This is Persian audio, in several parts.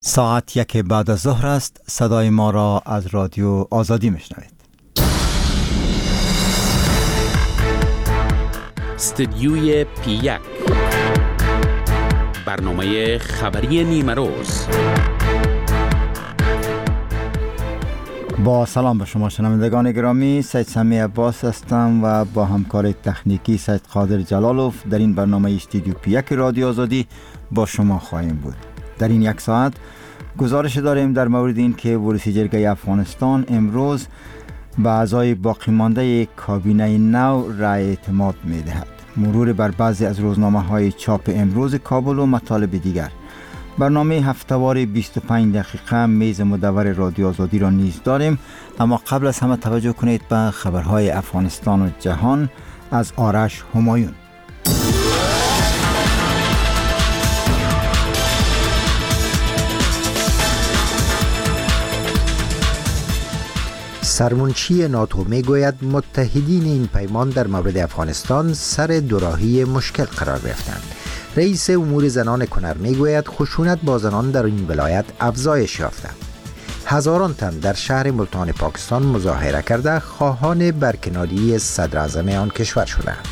ساعت 1 بعد از ظهر است. صدای ما را از رادیو آزادی میشنوید. استدیوی پی 1 برنامه خبری نیمه روز. با سلام به شما شنوندگان گرامی، سید سمی عباس هستم و با همکار تکنیکی سید قادر جلالوف در این برنامه استدیو پی 1 رادیو آزادی با شما خواهیم بود. در این یک ساعت گزارش داریم در مورد این که ورودی جرگه افغانستان امروز به اعضای باقی مانده کابینه نو رأی اعتماد می دهد. مرور بر بعضی از روزنامه های چاپ امروز کابل و مطالب دیگر. برنامه هفته‌وار 25 دقیقه میز مدور رادیو آزادی را نیز داریم، اما قبل از همه توجه کنید به خبرهای افغانستان و جهان از آرش همایون. سرمنشی ناتو می گوید متحدین این پیمان در مورد افغانستان سر دوراهی مشکل قرار گرفتند. رئیس امور زنان کنر می گوید خشونت با زنان در این ولایت افزایش یافته. هزاران تن در شهر ملتان پاکستان مظاهره کرده خواهان برکناری صدر اعظم آن کشور شدند.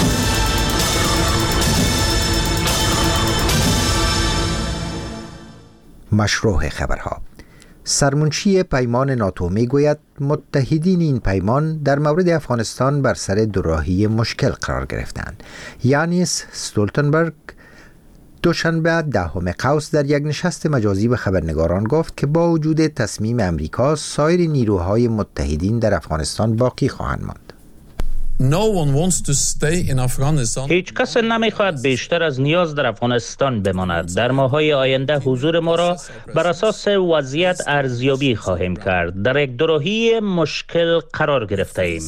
مشروع خبرها. سرمنشی پیمان ناتو می گوید متحدین این پیمان در مورد افغانستان بر سر دوراهی مشکل قرار گرفتند. یانس استولتنبرگ دوشنبه 10 قوس در یک نشست مجازی به خبرنگاران گفت که با وجود تصمیم امریکا سایر نیروهای متحدین در افغانستان باقی خواهند ماند. هیچ کس نمیخواهد بیشتر از نیاز در افغانستان بماند. در ماه‌های آینده حضور ما را بر اساس وضعیت ارزیابی خواهیم کرد. در یک دوراهی مشکل قرار گرفته ایم.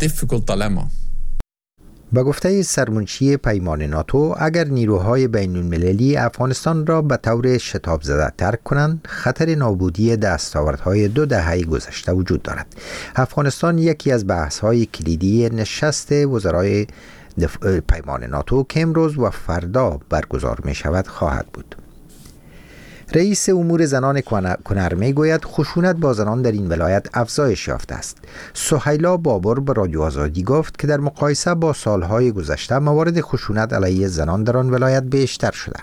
با گفته سرمنشی پیمان ناتو، اگر نیروهای بین المللی افغانستان را به طور شتاب زده ترک کنند، خطر نابودی دستاوردهای 2 دهه گذشته وجود دارد. افغانستان یکی از بحث‌های کلیدی نشست وزرای پیمان ناتو که امروز و فردا برگزار می شود خواهد بود. رئیس امور زنان کنر می گوید خشونت با زنان در این ولایت افزایش یافته است. سهیلا بابر به رادیو آزادی گفت که در مقایسه با سالهای گذشته موارد خشونت علیه زنان در آن ولایت بیشتر شده.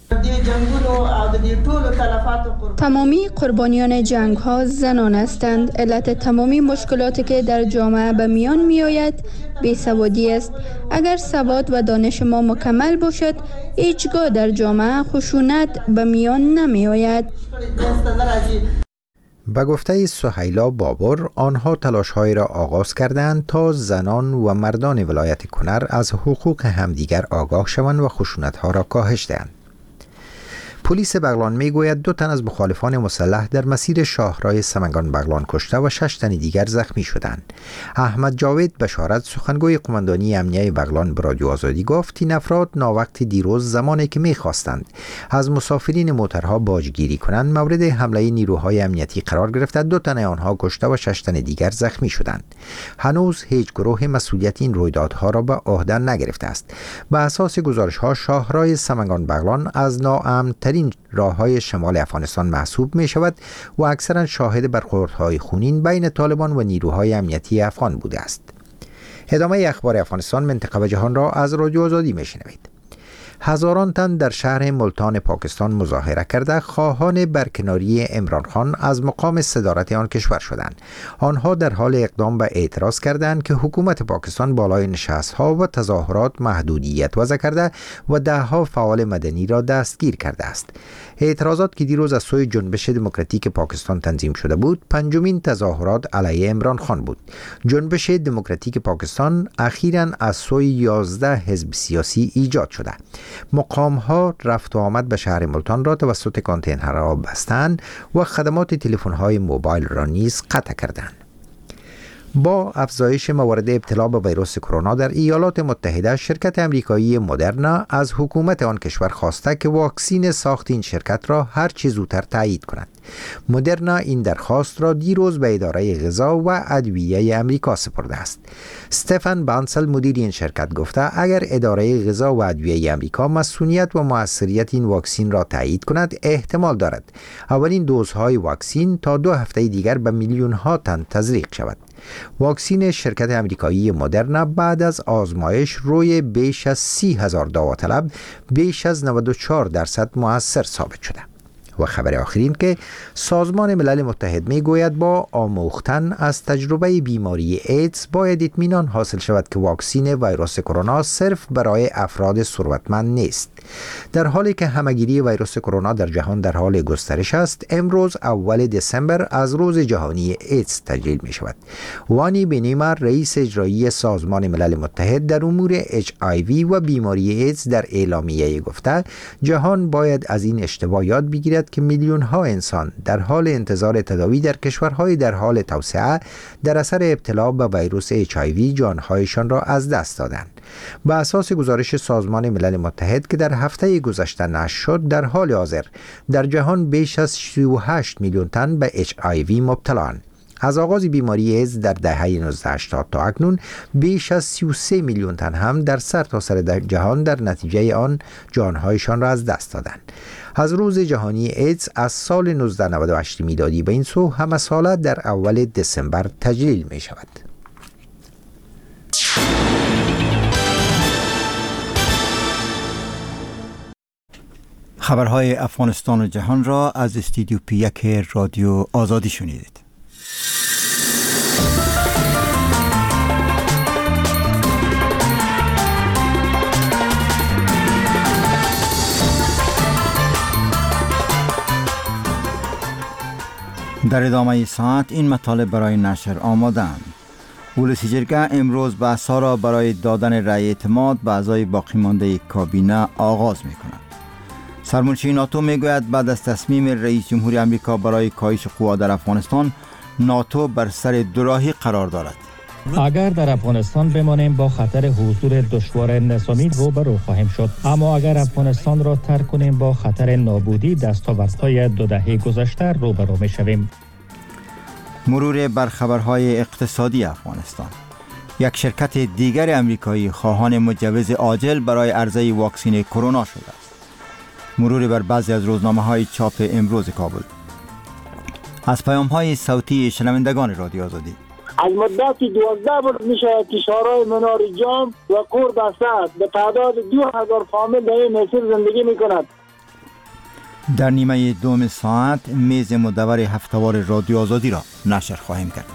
تمامی قربانیان جنگ ها زنان هستند. علت تمامی مشکلاتی که در جامعه به میان می آید بیسوادی است. اگر سواد و دانش ما مکمل باشد، هیچگاه در جامعه خشونت به میان نمی آید. به گفته سهیلا بابر، آنها تلاش‌هایی را آغاز کردند تا زنان و مردان ولایت کنر از حقوق همدیگر آگاه شوند و خشونت‌ها را کاهش دهند. پلیس بغلان می گوید 2 تن از مخالفان مسلح در مسیر شاهراه سمنگان بغلان کشته و 6 تن دیگر زخمی شدند. احمد جاوید بشارت، سخنگوی قماندانی امنیه بغلان، به رادیو آزادی گفت این افراد ناوقت دیروز زمانی که می خواستند از مسافرین موترها باجگیری کنند مورد حمله نیروهای امنیتی قرار گرفته. 2 تن آنها کشته و 6 تن دیگر زخمی شدند. هنوز هیچ گروه مسئولیت این رویدادها را به عهده نگرفته است. به اساس گزارش‌ها شاهراه سمنگان بغلان از ناامن‌ترین راه‌های شمال افغانستان محسوب می شود و اکثرا شاهد برخوردهای خونین بین طالبان و نیروهای امنیتی افغان بوده است. ادامه اخبار افغانستان، منطقه و جهان را از رادیو آزادی می شنوید. هزاران تن در شهر ملتان پاکستان مظاهره کرده خواهان برکناری عمران خان از مقام صدارت آن کشور شدند. آنها در حال اقدام به اعتراض کردند که حکومت پاکستان بالای نشست‌ها و تظاهرات محدودیت وضع کرده و 10 فعال مدنی را دستگیر کرده است. اعتراضات که دیروز از سوی جنبش دموکراتیک پاکستان تنظیم شده بود، 5مین تظاهرات علیه عمران خان بود. جنبش دموکراتیک پاکستان اخیراً از سوی 11 حزب سیاسی ایجاد شده. مقام‌ها رفت و آمد به شهر ملتان را توسط کانتینرها بستند و خدمات تلفن‌های موبایل را نیز قطع کردند. با افزایش موارد ابتلا به ویروس کرونا در ایالات متحده، شرکت امریکایی مدرنا از حکومت آن کشور خواسته که واکسین ساخت این شرکت را هر چه زودتر تایید کند. مدرنا این درخواست را دیروز به اداره غذا و ادویه امریکا سپرده است. استفن بانسل مدیر این شرکت گفته اگر اداره غذا و ادویه امریکا مسئولیت و موثریت این واکسین را تایید کند، احتمال دارد اولین دوزهای واکسین تا 2 هفته دیگر به میلیون ها تن تزریق شود. واکسین شرکت امریکایی مدرنا بعد از آزمایش روی بیش از 30,000 داوطلب بیش از 94% مؤثر ثابت شده. و خبر آخرین که سازمان ملل متحد می گوید با آموختن از تجربه بیماری ایدز باید اطمینان حاصل شود که واکسین ویروس کرونا صرف برای افراد ثروتمند نیست. در حالی که همهگیری ویروس کرونا در جهان در حال گسترش است، امروز اول دسامبر از روز جهانی ایدز تجلیل می شود. وانی بنیمر رئیس اجرایی سازمان ملل متحد در امور HIV و بیماری ایدز در اعلامیه گفته جهان باید از این اشتباه یاد بگیرد که میلیون ها انسان در حال انتظار تداوی در کشورهای در حال توسعه در اثر ابتلا به ویروس HIV جانهایشان را از دست دادند. به اساس گزارش سازمان ملل متحد که در هفته گذشته نشر شد، در حال حاضر در جهان بیش از 38 میلیون تن به HIV مبتلااند. از آغاز بیماری ایدز در دهه 1980 تا اکنون بیش از 33 میلیون تن هم در سرتاسر جهان در نتیجه آن جانهایشان را از دست دادند. از روز جهانی ایدز از سال 1998 میلادی به این سو همه ساله در اول دسامبر تجلیل می شود. خبرهای افغانستان و جهان را از استودیو پی1 رادیو آزادی شنیدید. در ادامه ساعت این مطالب برای نشر آمادند. ولسی جرگه امروز بحث‌ها را برای دادن رأی اعتماد به اعضای باقی مانده کابینه آغاز می‌کند. سرمنشی ناتو میگوید بعد از تصمیم رئیس جمهوری آمریکا برای کاهش قوا در افغانستان، ناتو بر سر دوراهی قرار دارد. اگر در افغانستان بمانیم با خطر حضور دشوار نظامی روبرو خواهیم شد، اما اگر افغانستان را ترک کنیم با خطر نابودی دستاوردهای 2 دهه گذشته روبرو می‌شویم. مرور بر خبرهای اقتصادی افغانستان. یک شرکت دیگر امریکایی خواهان مجوز عاجل برای عرضه واکسن کرونا شده است. مرور بر بعضی از روزنامه‌های چاپ امروز کابل. از پیام‌های صوتی شنوندگان رادیو آزادی. از مدت 12 روز می شود که شهرهای منار جام و کور بسته است. به تعداد 2000 فامیل در این مسیر زندگی می کند. در نیمه دوم ساعت میز مدور هفته‌وار رادیو آزادی را نشر خواهیم کرد.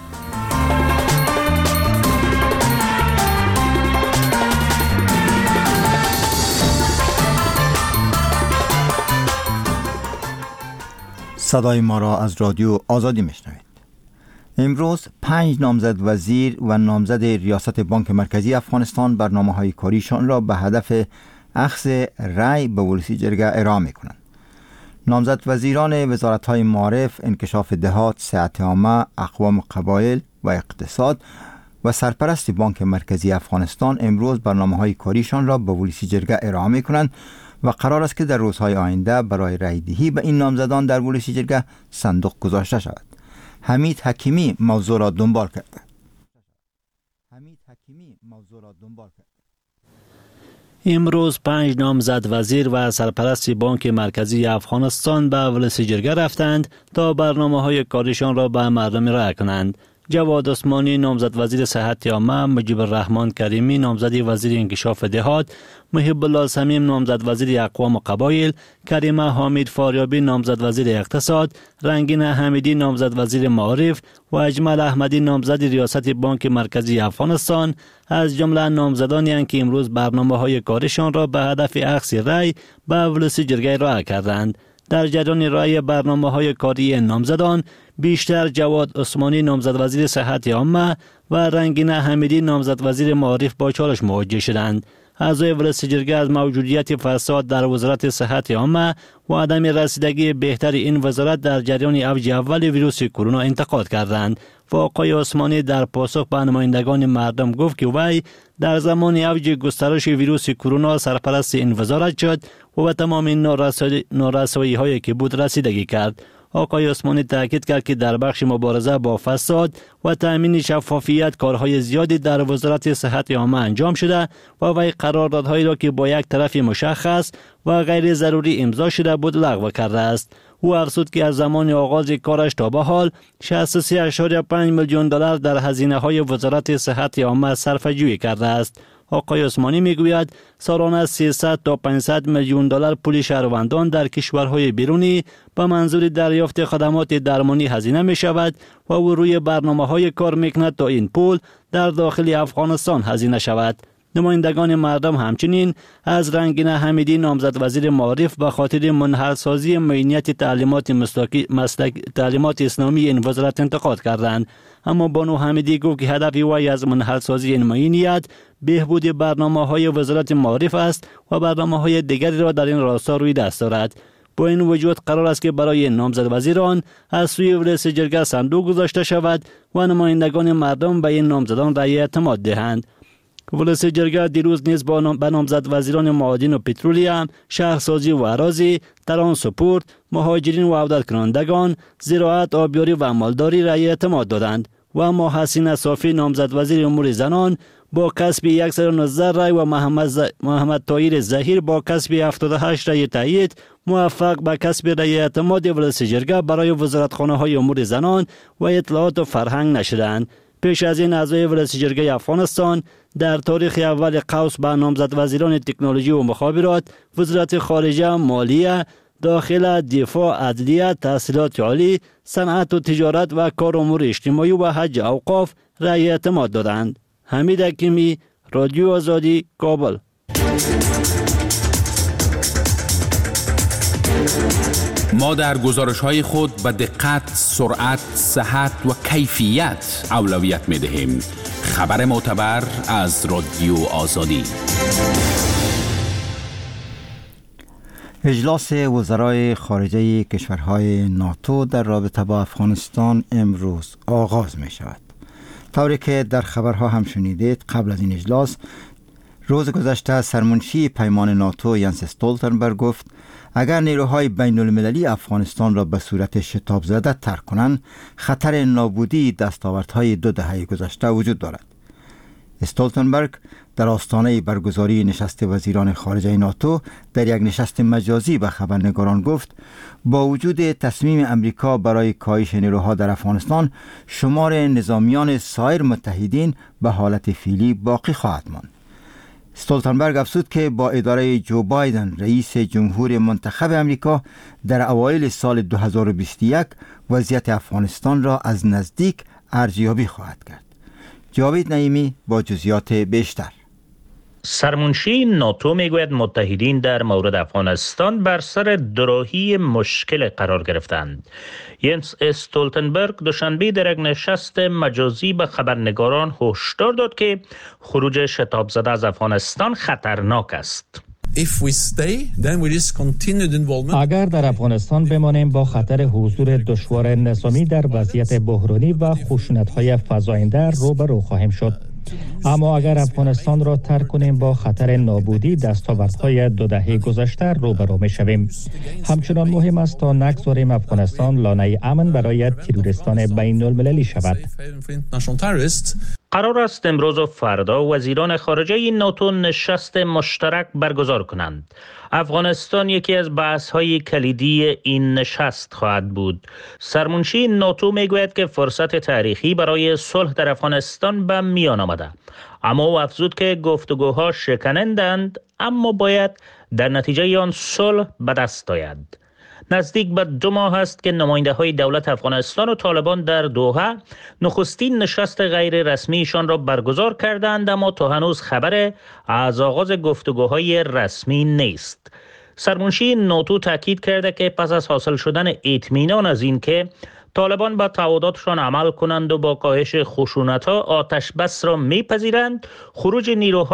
صدای ما را از رادیو آزادی میشنوید. امروز 5 نامزد وزیر و نامزد ریاست بانک مرکزی افغانستان برنامه‌های کاریشان را به هدف اخذ رأی به ولسی جرگه ارائه می‌کنند. نامزد وزیران وزارت‌های معارف، انکشاف دهات، صحت عامه، اقوام قبایل و اقتصاد و سرپرست بانک مرکزی افغانستان امروز برنامه‌های کاریشان را به ولسی جرگه ارائه می‌کنند و قرار است که در روزهای آینده برای رأی دهی به این نامزدان در ولسی جرگه صندوق گذاشته شود. حمید حکیمی موضوع را دنبال کرده. امروز 5 نامزد وزیر و سرپرست بانک مرکزی افغانستان به ولسی جرگه رفتند تا برنامه‌های کاریشان را به مردم ارائه کنند. جواد عثمانی نامزد وزیر صحت عامه، مجیب الرحمن کریمی نامزد وزیر انکشاف دهات، محب الله صمیم نامزد وزیر اقوام و قبایل، کریمه حامد فاریابی نامزد وزیر اقتصاد، رنگین حمیدی نامزد وزیر معارف و اجمل احمدی نامزد ریاست بانک مرکزی افغانستان از جمله نامزدانی هستند که امروز برنامه‌های کارشان را به هدف اخذ رأی به ولسی جرگه ارائه کردند. در جریان رأی برنامه‌های کاری نامزدان بیشتر جواد عثمانی نامزد وزیر صحت عامه و رنگین حمیدی نامزد وزیر معارف با چالش مواجه شدند. اعضای ولس جرگه از موجودیت فساد در وزارت صحت عامه و عدم رسیدگی بهتر این وزارت در جریان اوج اول ویروس کرونا انتقاد کردند. و آقای عثمانی در پاسخ به نمایندگان مردم گفت که وی در زمان اوج گسترش ویروس کرونا سرپرست این وزارت شد و به تمام نارسایی هایی که بود رسیدگی کرد. آقای عثمانی تاکید کرد که در بخش مبارزه با فساد و تأمین شفافیت کارهای زیادی در وزارت صحت عامه انجام شده و وی قراردادهایی را که با یک طرف مشخص و غیر ضروری امضا شده بود لغو کرده است. او افزود که از زمان آغاز کارش تا به حال 63.5 میلیون دلار در هزینه‌های وزارت صحت عامه صرفه‌جویی کرده است. آقای عثمانی میگوید سالانه 300 تا 500 میلیون دلار پول شهروندان در کشورهای بیرونی به منظور دریافت خدمات درمانی هزینه می شود و او روی برنامه‌های کار میکند تا این پول در داخل افغانستان هزینه شود. نمایندگان مردم همچنین از رنگین حمیدی نامزد وزیر معارف به خاطر منحل‌سازی معینیت تعلیمات اسلامی این وزارت انتقاد کردند. اما بانو حمیدی گفت که هدف وی از منحل‌سازی این معینیت بهبود برنامه‌های وزارت معارف است و برنامه‌های دیگری را در این راستا روی دست دارد. با این وجود قرار است که برای نامزد وزیران از سوی ولس جرگه صندوق گذاشته شود و نمایندگان مردم به این نامزدان رأی اعتماد دهند. ولس جرگه دیروز نیز به نامزد وزیران معادن و پترولیم، شهرسازی و اراضی، ترانسپورت، مهاجرین و عودت کنندگان، زراعت، آبیاری و مالداری رأی اعتماد دادند و اما حسین صافی نامزد وزیر امور زنان با کسب 119 رأی و محمد طاهر ظهیر با کسب 78 رأی تایید موفق به کسب رأی اعتماد ولس جرگه برای وزارتخانه‌های امور زنان و اطلاعات و فرهنگ نشدند. پیش از این اعضای ولس جرگه افغانستان در تاریخ اول قوس به نامزد وزیران تکنولوژی و مخابرات، وزارت خارجه، مالیه، داخله، دفاع، عدلیه، تحصیلات عالی، صنعت و تجارت و کار امور اجتماعی و حج اوقاف رأی اعتماد دادند. حمید حکیمی، رادیو آزادی، کابل. ما در گزارش‌های خود به دقت، سرعت، صحت و کیفیت اولویت می‌دهیم. خبر معتبر از رادیو آزادی. اجلاس وزرای خارجه کشورهای ناتو در رابطه با افغانستان امروز آغاز می شود. طوری که در خبرها هم شنیدید، قبل از این اجلاس روز گذشته سرمنشی پیمان ناتو ینس استولتنبرگ گفت اگر نیروهای بین المللی افغانستان را به صورت شتاب زده ترک کنند، خطر نابودی دستاوردهای 2 دهه گذشته وجود دارد. استولتنبرگ در آستانه برگزاری نشست وزیران خارجه ناتو در یک نشست مجازی به خبرنگاران گفت با وجود تصمیم امریکا برای کاهش نیروها در افغانستان، شمار نظامیان سایر متحدین به حالت فعلی باقی خواهد ماند. استولتنبرگ افزود که با اداره جو بایدن رئیس جمهور منتخب امریکا در اوایل سال 2021 وضعیت افغانستان را از نزدیک ارزیابی خواهد کرد. جاوید نعیمی با جزئیات بیشتر. سرمنشی ناتو میگوید متحدین در مورد افغانستان بر سر دوراهی مشکل قرار گرفتند. ینس استولتنبرگ دوشنبه در یک نشست مجازی به خبرنگاران هشدار داد که خروج شتاب زده از افغانستان خطرناک است. اگر در افغانستان بمانیم با خطر حضور دشوار نظامی در وضعیت بحرانی و خشونت‌های فزاینده روبرو خواهیم شد. اما اگر افغانستان را ترک کنیم با خطر نابودی دستاوردهای 2 دهه گذشته روبرو می‌شویم. همچنان مهم است تا نگذاریم افغانستان لانه امن برای تروریستان بین المللی شود. قرار است امروز و فردا وزیران خارجه ناتو نشست مشترک برگزار کنند. افغانستان یکی از بحث‌های کلیدی این نشست خواهد بود. سرمنشی ناتو میگوید که فرصت تاریخی برای صلح در افغانستان به میان آمده. اما او افزود که گفتگوها شکنندند، اما باید در نتیجه آن صلح به دست آید. نزدیک به 2 ماه است که نماینده‌های دولت افغانستان و طالبان در دوحه نخستین نشست غیر رسمیشان را برگزار کردند، اما تا هنوز خبر از آغاز گفتگوهای رسمی نیست. سرمنشی ناتو تاکید کرده که پس از حاصل شدن اطمینان از این که طالبان به تعهداتشان عمل کنند و با کاهش خشونت‌ها آتش بس را می‌پذیرند، خروج نیروها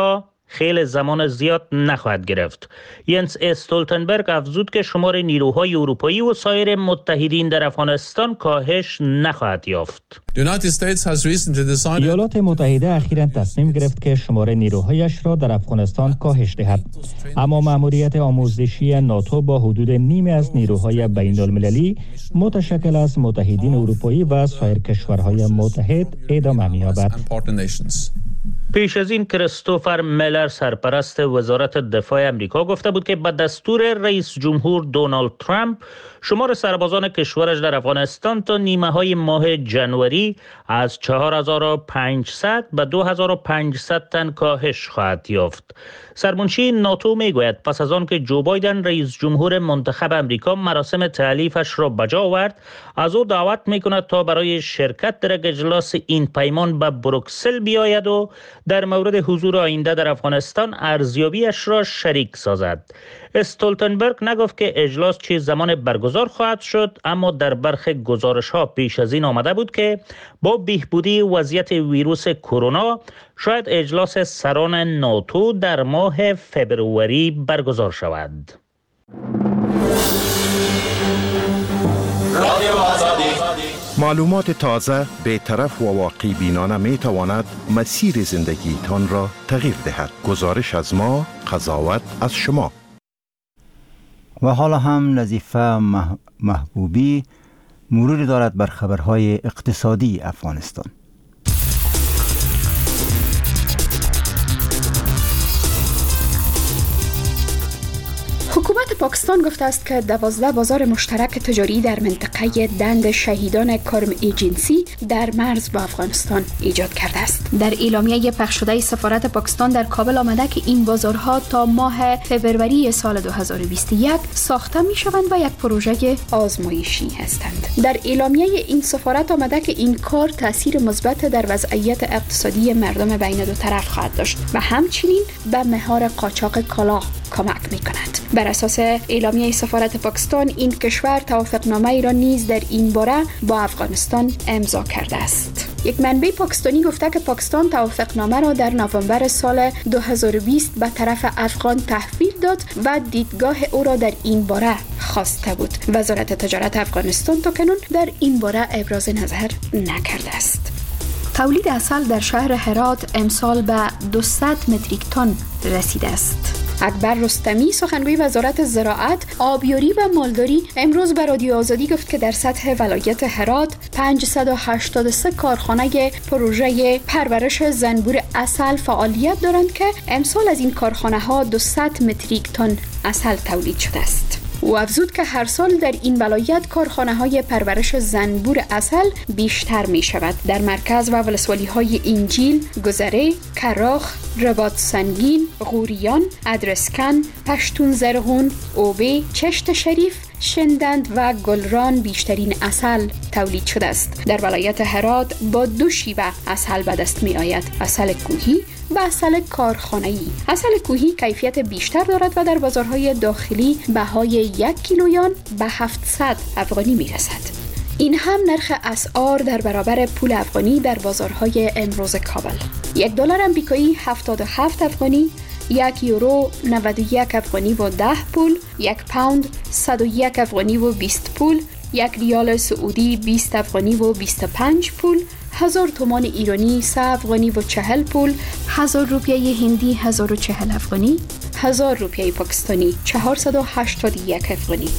خیلی زمان زیاد نخواهد گرفت. ینس استولتنبرگ افزود که شمار نیروهای اروپایی و سایر متحدین در افغانستان کاهش نخواهد یافت. ایالات متحده اخیراً تصمیم گرفت که شمار نیروهایش را در افغانستان کاهش دهد، اما مأموریت آموزشی ناتو با حدود نیمی از نیروهای بین المللی متشکل از متحدین اروپایی و سایر کشورهای متحد ادامه می‌یابد. پیش از این کریستوفر میلر سرپرست وزارت دفاع امریکا گفته بود که به دستور رئیس جمهور دونالد ترامپ شمار سربازان کشورش در افغانستان تا نیمه های ماه جنوری از 4500 به 2500 تن کاهش خواهد یافت. سرمنشی ناتو میگوید پس از آن که جو بایدن رئیس جمهور منتخب امریکا مراسم تألیفش را بجا آورد، از او دعوت میکند تا برای شرکت در اجلاس این پیمان به بروکسل بیاید و در مورد حضور آینده در افغانستان ارزیابیش را شریک سازد. استولتنبرگ نگفت که اجلاس چه زمان برگزار خواهد شد، اما در برخی گزارش‌ها پیش از این آمده بود که با بهبودی وضعیت ویروس کرونا شاید اجلاس سران ناتو در ماه فبروری برگزار شود. معلومات تازه، بی‌طرف و واقع بینانه می تواند مسیر زندگی تان را تغییر دهد. گزارش از ما، قضاوت از شما. و حالا هم نظیفه محبوبی مروری دارد بر خبرهای اقتصادی افغانستان. حکومت پاکستان گفته است که 12 بازار مشترک تجاری در منطقه دند شهیدان کرم ایجنسی در مرز با افغانستان ایجاد کرده است. در اعلامیه پخش شده سفارت پاکستان در کابل آمده که این بازارها تا ماه فوریه سال 2021 ساخته می شوند و یک پروژه آزمایشی هستند. در اعلامیه این سفارت آمده که این کار تاثیر مثبت در وضعیت اقتصادی مردم بین دو طرف خواهد داشت و همچنین به مهار قاچاق کالا کمک می کند. بر اساس اعلامیه سفارت پاکستان، این کشور توافقنامه ای را نیز در این باره با افغانستان امضا کرده است. یک منبع پاکستانی گفته که پاکستان توافقنامه را در نوامبر سال 2020 به طرف افغان تحویل داد و دیدگاه او را در این باره خواسته بود. وزارت تجارت افغانستان تاکنون در این باره ابراز نظر نکرده است. تولید عسل در شهر هرات امسال به 200 متریک تن رسیده است. اکبر رستمی، سخنگوی وزارت زراعت، آبیاری و مالداری، امروز به رادیو آزادی گفت که در سطح ولایت هرات 583 کارخانه پروژه پرورش زنبور عسل فعالیت دارند که امسال از این کارخانه ها 200 متریک تن عسل تولید شده است. او افزود که هر سال در این ولایت کارخانه های پرورش زنبور عسل بیشتر می شود. در مرکز و ولسوالی های انجیل، گذره، کراخ، رباط سنگین، غوریان، ادرسکن، پشتون زرغون، اوبه، چشت شریف، شندند و گلران بیشترین عسل تولید شده است. در ولایت هرات با 2 شیوه عسل به دست می آید: عسل کوهی و عسل کارخانه‌ای. عسل کوهی کیفیت بیشتر دارد و در بازارهای داخلی بهای 1 کیلویان به 700 افغانی می رسد. این هم نرخ اسعار در برابر پول افغانی در بازارهای امروز کابل. $1 آمریکایی 77 افغانی، 1 یورو 91 افغانی و 10 پول، 1 پوند 101 افغانی و 20 پول، 1 ریال سعودی 20 افغانی و 25 پول، 1000 تومان ایرانی 3 افغانی و 40 پول، 1000 روپیه هندی 1040 افغانی، 1000 روپیه پاکستانی 481 افغانی.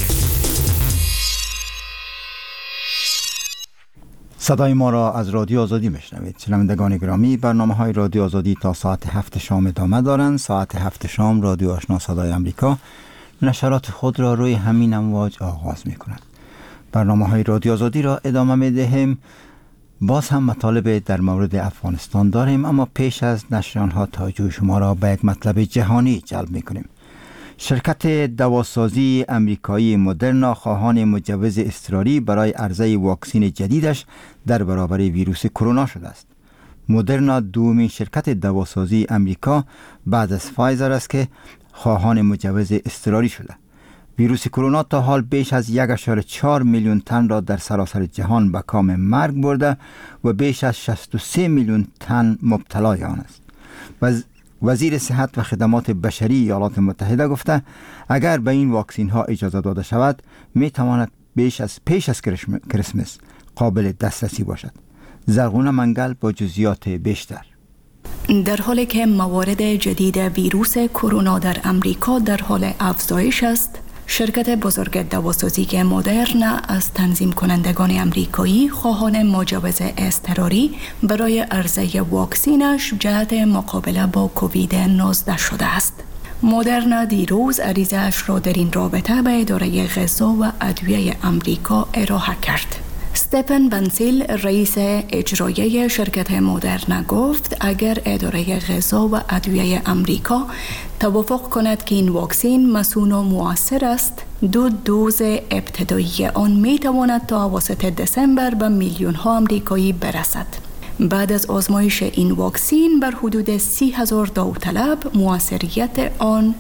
صدای ما را از رادیو آزادی میشنوید. شنوندگان گرامی، برنامه‌های رادیو آزادی تا ساعت 7 شام ادامه دارند. ساعت 7 شام رادیو آشنا صدای آمریکا نشرات خود را روی همین امواج آغاز می‌کند. برنامه‌های رادیو آزادی را ادامه می‌دهیم. باز هم مطالب در مورد افغانستان داریم، اما پیش از نشر آنها توجه شما را به یک مطلب جهانی جلب می‌کنیم. شرکت دواسازی امریکایی مدرنا خواهان مجوز اضطراری برای عرضه واکسن جدیدش در برابر ویروس کرونا شده است. مدرنا دومین شرکت دواسازی امریکا بعد از فایزر است که خواهان مجوز اضطراری شده. ویروس کرونا تا حال بیش از 1.4 میلیون تن را در سراسر جهان به کام مرگ برده و بیش از 63 میلیون تن مبتلای آن است. و وزیر صحت و خدمات بشری ایالات متحده گفته اگر به این واکسین ها اجازه داده شود می تواند پیش از کریسمس قابل دسترسی باشد. زرغونه منگل با جزئیات بیشتر. در حالی که موارد جدید ویروس کرونا در امریکا در حال افزایش است، شرکت بزرگ دواسازی مدرنا از تنظیم کنندگان امریکایی خواهان مجوز اضطراری برای عرضه واکسینش جهت مقابله با کووید 19 شده است. مدرنا دیروز عریضه‌اش را در این رابطه به اداره غذا و ادویه امریکا ارائه کرد. استفن بنسیل رئیس اجرایی شرکت مدرنا گفت اگر اداره غذا و ادویه امریکا توافق کند که این واکسین مصون و مؤثر است، 2 دوز ابتدایی آن می تواند تا اواسط دسامبر به میلیون ها امریکایی برسد. بعد از آزمایش این واکسین بر حدود 30,000 داوطلب مؤثریت آن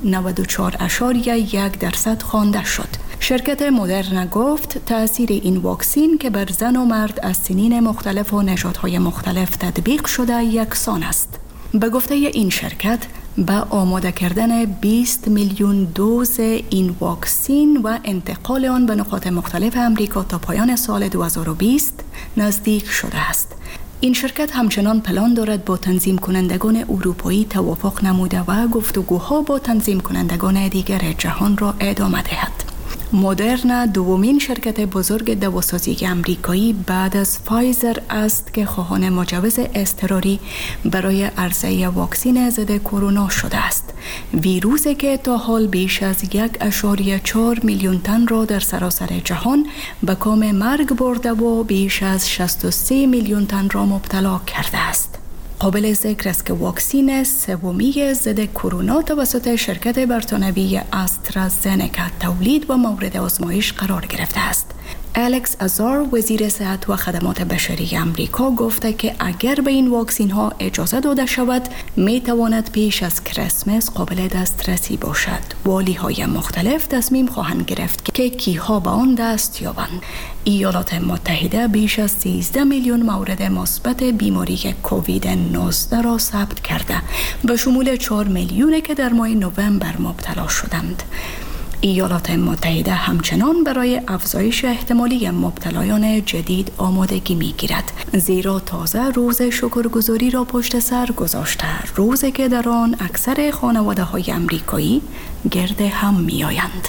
94.1% خوانده شد. شرکت مدرنا گفت تأثیر این واکسین که بر زن و مرد از سنین مختلف و نژادهای مختلف تطبیق شده یکسان است. به گفته این شرکت به آماده کردن 20 میلیون دوز این واکسین و انتقال آن به نقاط مختلف امریکا تا پایان سال 2020 نزدیک شده است. این شرکت همچنان پلان دارد با تنظیم کنندگان اروپایی توافق نموده و گفتگوها با تنظیم کنندگان دیگر جهان را ادامه دهد. مدرنا دومین شرکت بزرگ دواسازی امریکایی بعد از فایزر است که خواهان مجوز اضطراری برای عرضه واکسن ضد کرونا شده است. ویروسی که تا حال بیش از 1.4 میلیون تن را در سراسر جهان به کام مرگ برده و بیش از 63 میلیون تن را مبتلا کرده است. قابل ذکر است که واکسن سومی ضد کرونا توسط شرکت بریتانیایی استرازنکا تولید و مورد آزمایش قرار گرفته است. الکس ازار وزیر صحت و خدمات بشری امریکا گفته که اگر به این واکسین ها اجازه داده شود می تواند پیش از کریسمس قابل دسترسی باشد. والی های مختلف تصمیم خواهند گرفت که کیها به آن دست یابند. ایالات متحده بیش از 13 میلیون مورد مثبت بیماری کووید 19 را ثبت کرده به شمول 4 میلیونی که در ماه نوامبر مبتلا شدند. ایالات متحده همچنان برای افزایش احتمالی مبتلایان جدید آمادگی می‌گیرد، زیرا تازه روز شکرگزاری را پشت سر گذاشته، روزی که در آن اکثر خانواده‌های امریکایی گرد هم می‌آیند.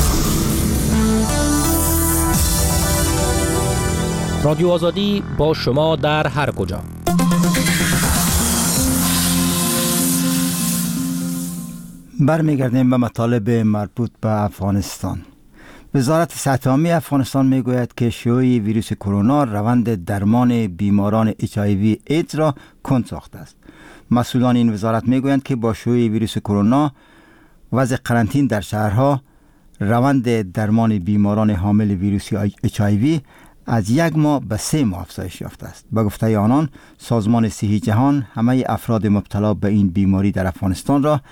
رادیو آزادی با شما در هر کجا. برمیگردیم به مطالب مربوط به افغانستان. وزارت صحت عامه افغانستان میگوید که شیوع ویروس کرونا روند درمان بیماران HIV ایدز را کند ساخته است. مسئولان این وزارت میگویند که با شیوع ویروس کرونا وضع قرنطین در شهرها روند درمان بیماران حامل ویروس HIV از 1 ماه به 3 ماه افزایش یافته است. به گفته آنان سازمان صحی جهان همه افراد مبتلا به این بیماری در افغانستان را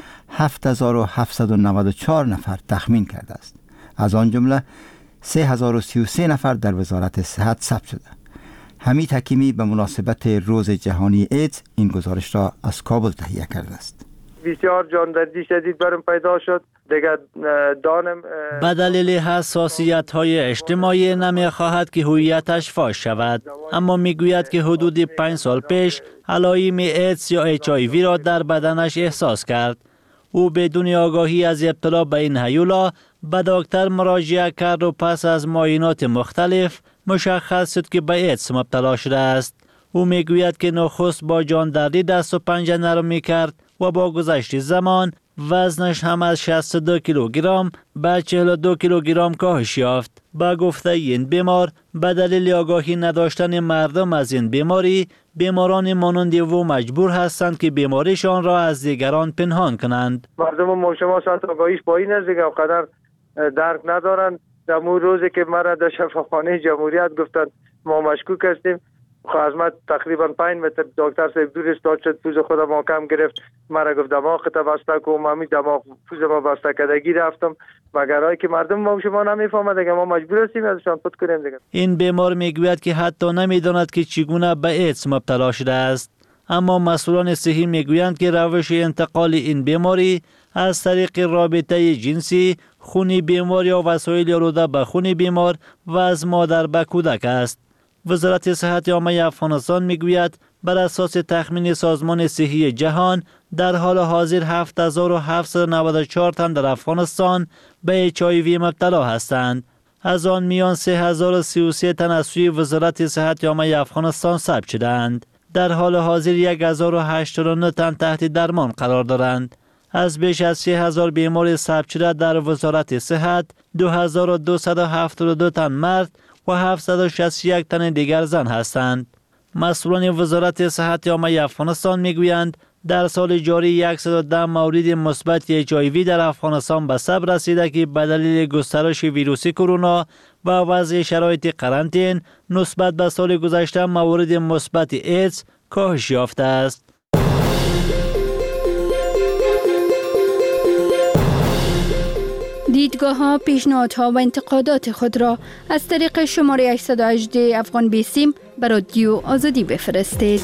7794 نفر تخمین کرده است. از آن جمله 3033 نفر در وزارت صحت ثبت شده. حمید حکیمی به مناسبت روز جهانی ایدز این گزارش را از کابل تهیه کرده است. بسیار جاندردی شدید برم پیدا شد. دیگه دانم به دلیل حساسیت‌های اجتماعی نمی‌خواهد که هویتش فاش شود، اما می‌گوید که حدود 5 سال پیش علائم ایدز یا HIV را در بدنش احساس کرد. او بدون آگاهی از ابتلا به این هیولا به دکتر مراجعه کرد و پس از معاینات مختلف مشخص شد که به ایدز مبتلا شده است. او می‌گوید که نخست با جاندردی دست و پنجه نرم می‌کرد و با گذشت زمان وزنش هم از 62 کیلوگرم به 42 کیلوگرم کاهش یافت. با گفته این بیمار به دلیل آگاهی نداشتن مردم از این بیماری، بیماران مانند او مجبور هستند که بیماریشان را از دیگران پنهان کنند. مردم ما شما ساعت آگاهیش پایین است دیگه، قدر درک ندارند. در اون روزی که مرا در شفاخانه جمهوریت گفتند ما مشکوک هستیم، خدمت تقریبا 5 متر دکتر صاحب دور استاد شد، پوز خودم محکم گرفت، مرا گفت دماغت بسته کو، من دماغ پوز ما بسته کردگی رفتم، مگر هایی که مردم ما شما نمیفهمند دیگه، ما مجبور هستیم ازشان پد کنیم دیگه. این بیمار میگوید که حتی نمیداند که چگونه به ایدز مبتلا شده است. اما مسئولان صحی میگویند که روش انتقال این بیماری از طریق رابطه جنسی، خون بیمار یا وسایل آلوده به خون بیمار و از مادر به کودک است. وزارت صحت عامه افغانستان میگوید بر اساس تخمین سازمان صحی جهان در حال حاضر 7794 تن در افغانستان به HIV مبتلا هستند. از آن میان 3033 تن از سوی وزارت صحت عامه افغانستان ثبت شدند. در حال حاضر 1089 تن تحت درمان قرار دارند. از بیش از 3000 بیمار ثبت شده در وزارت صحت 2272 تن مرد و 761 تن دیگر زن هستند. مسئولان وزارت صحت عامه افغانستان میگویند در سال جاری 110 مورد مثبت HIV در افغانستان به ثبت رسیده که به دلیل گسترش ویروس کرونا و وضع شرایط قرنطین نسبت به سال گذشته مورد مثبت ایدز کاهش یافته است. دیدگاه‌ها، پیشنهادها و انتقادات خود را از طریق شماره 818 افغان بیسیم به رادیو آزادی بفرستید.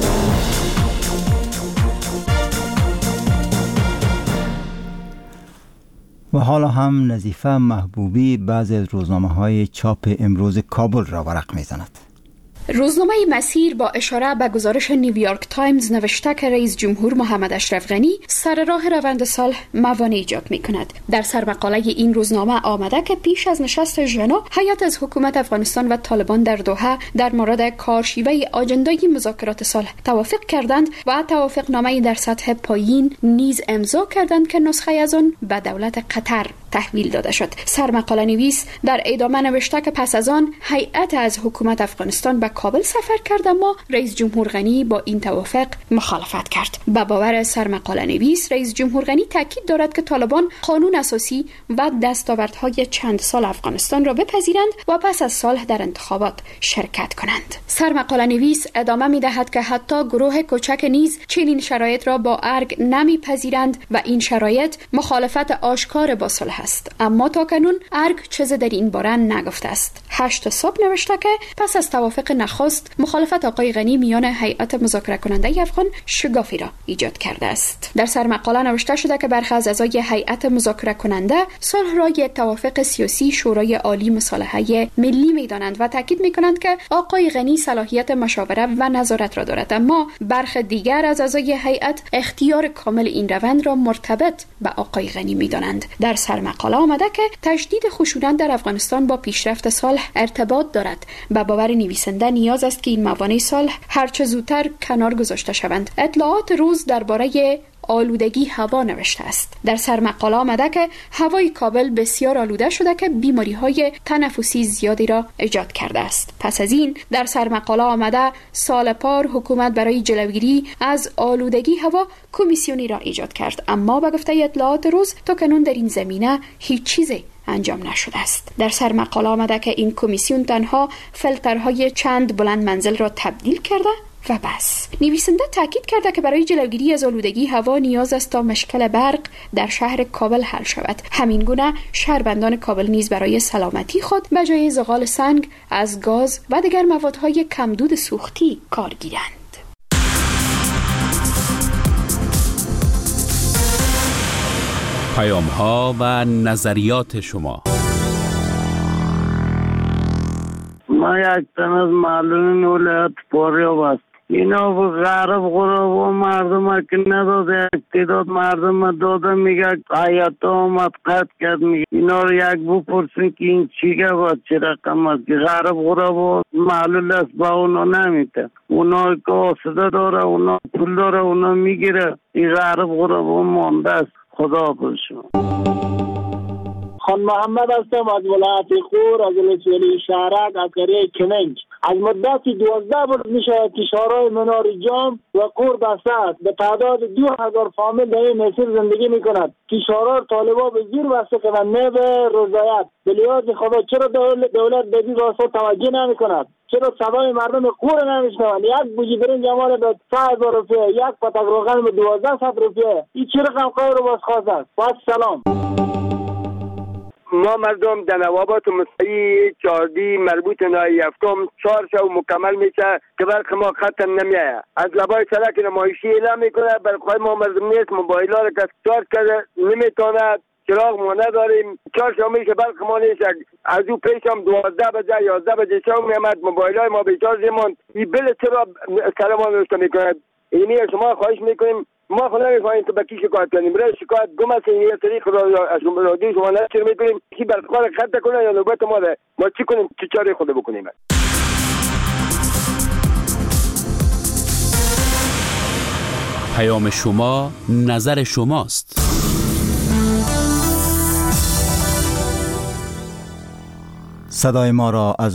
و حالا هم نظیفه محبوبی بعضی از روزنامه‌های چاپ امروز کابل را ورق می‌زند. روزنامه مسیر با اشاره به گزارش نیویورک تایمز نوشته که رئیس جمهور محمد اشرف غنی سر راه روند صلح موانع ایجاد می‌کند. در سرمقاله این روزنامه آمده که پیش از نشست ژنا هیئت از حکومت افغانستان و طالبان در دوحه در مورد کارشیوه آجندای مذاکرات صلح توافق کردند و توافقنامه در سطح پایین نیز امضا کردند که نسخه از آن به دولت قطر تحویل داده شد. سرمقاله نویس در ادامه نوشته که پس از آن هیئت از حکومت افغانستان به کابل سفر کرد اما رئیس جمهور غنی با این توافق مخالفت کرد. به باور سرمقاله نویس رئیس جمهور غنی تاکید دارد که طالبان قانون اساسی و دستاوردهای چند سال افغانستان را بپذیرند و پس از صلح در انتخابات شرکت کنند. سرمقاله نویس ادامه می‌دهد که حتی گروه کوچک نیز چنین شرایط را با ارگ نمی‌پذیرند و این شرایط مخالفت آشکار با صلح است. اما تاکنون ارگ چیزی در این باره نگفته است. 8 صبح نوشته که پس از توافق نخست مخالفت آقای غنی میان هیئت مذاکره کننده افغان شگافی را ایجاد کرده است. در سرمقاله نوشته شده که برخی از اعضای هیئت مذاکره کننده صلح را یک توافق سیاسی شورای عالی مصالحه ملی می‌دانند و تاکید می‌کنند که آقای غنی صلاحیت مشاوره و نظارت را دارد، اما برخی دیگر از اعضای هیئت اختیار کامل این روند را مرتبط به آقای غنی می‌دانند. در سرمقاله آمده که تشدید خشونت در افغانستان با پیشرفت صلح ارتباط دارد. به باور نویسنده نیاز است که این موانع صلح هرچه زودتر کنار گذاشته شوند. اطلاعات روز درباره آلودگی هوا نوشته است. در سرمقاله آمده که هوای کابل بسیار آلوده شده که بیماری‌های تنفسی زیادی را ایجاد کرده است. پس از این در سرمقاله آمده سال پار حکومت برای جلوگیری از آلودگی هوا کمیسیونی را ایجاد کرد، اما به گفته اطلاعات روز تا کنون در این زمینه هیچ چیزی انجام نشده است. در سرمقاله آمده که این کمیسیون تنها فیلترهای چند بلند منزل را تبدیل کرده و بس. نویسنده تاکید کرده که برای جلوگیری از آلودگی هوا نیاز است تا مشکل برق در شهر کابل حل شود. همین گونه شهروندان کابل نیز برای سلامتی خود به جای زغال سنگ از گاز و دیگر موادهای کمدود سوختی کار گیرند. پیام‌ها و نظریات شما. ما یک تن از معلومین ولایت پاریاب است. اینا به غرب غرب و مردم که نداده اقتداد مردم داده میگه آیت آمد قد کرد میگه اینا رو یک بپرسین که این چیگه باید چه رقم است که غرب غرب و معلول است با اونا نمیده. اونا که آسده داره اونا پول داره اونا میگیره. این غرب غرب و مانده است. خدا باشم. خان محمد هستم از ولایت خور از ولسوالی شهرک از قریه کننج. از مدت 12 روز می شود که شهرهای منار جام و کور بسته به تعداد 2000 فامیل در این مسیر زندگی می کند که شهرها طالبان به زیر بسته کنند نه به رضایت. به لحاظ خدا چرا دولت به این راستا توجه نمی کند؟ چرا صدای مردم کور نمیشنوند؟ یک بوجی برنج امانه به 3000 روپیه، یک پتک روغن به 1200 روپیه. این چه رقم قای رو باز خواست است؟ سلام. ما مردم در نوابات مستعی 14 مربوط نای هفتم 4 شو مکمل میشه که برق ما ختم نمیه. از لبای سرک نمایشی اعلام میکنه برق ما مردم نیست، موبایل ها رو که استارت کرده نمیتونه، چراغ ما نداریم، 4 شو میشه برق ما نیست. از او پیش هم 12 بجه 11 بجه شو میامد موبایل های ما بیچارج ماند. این بل چرا سر ما نوشته میکنه؟ اینی شما خواهش میکنیم، ما خود نمیخواهیم که به کی شکایت کنیم، برای شکایت گم است یه طریق رادیو شما نشر میکنیم کی برخواه خط کنه یا نوبت ما ده ما چی کنیم، چه چاره خود بکنیم. پیام شما نظر شماست. صدای ما را از